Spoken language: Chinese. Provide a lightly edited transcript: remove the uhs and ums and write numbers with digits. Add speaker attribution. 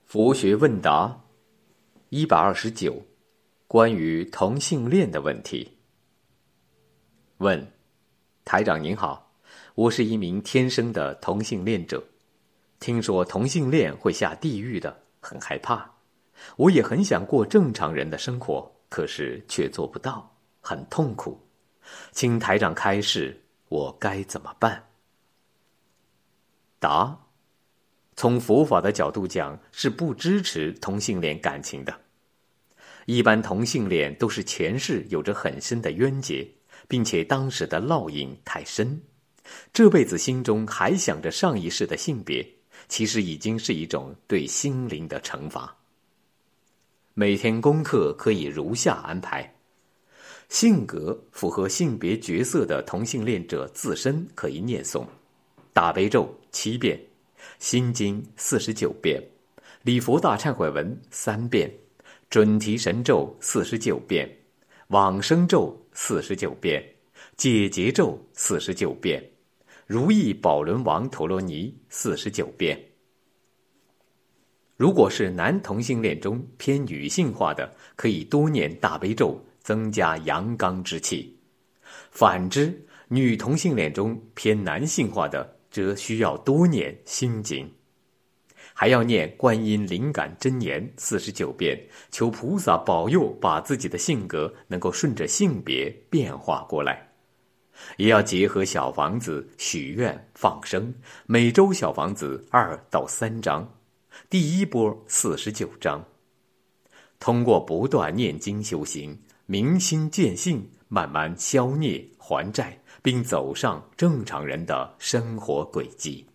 Speaker 1: 佛学问答129，关于同性恋的问题。问：台长您好，我是一名天生的同性恋者，听说同性恋会下地狱的，很害怕。我也很想过正常人的生活，可是却做不到，很痛苦。请台长开示，我该怎么办？答：从佛法的角度讲，是不支持同性恋感情的。一般同性恋都是前世有着很深的冤结，并且当时的烙印太深，这辈子心中还想着上一世的性别，其实已经是一种对心灵的惩罚。每天功课可以如下安排：性格符合性别角色的同性恋者自身可以念诵大悲咒7遍，心经49遍，礼佛大忏悔文3遍，准提神咒49遍，往生咒49遍，解结咒49遍，如意宝轮王陀罗尼49遍。如果是男同性恋中偏女性化的，可以多念大悲咒，增加阳刚之气；反之，女同性恋中偏男性化的，则需要多念心经，还要念观音灵感真言49遍，求菩萨保佑把自己的性格能够顺着性别变化过来。也要结合小房子许愿放生，每周小房子2到3张，第一波49张。通过不断念经修行，明心见性，慢慢消孽还债，并走上正常人的生活轨迹。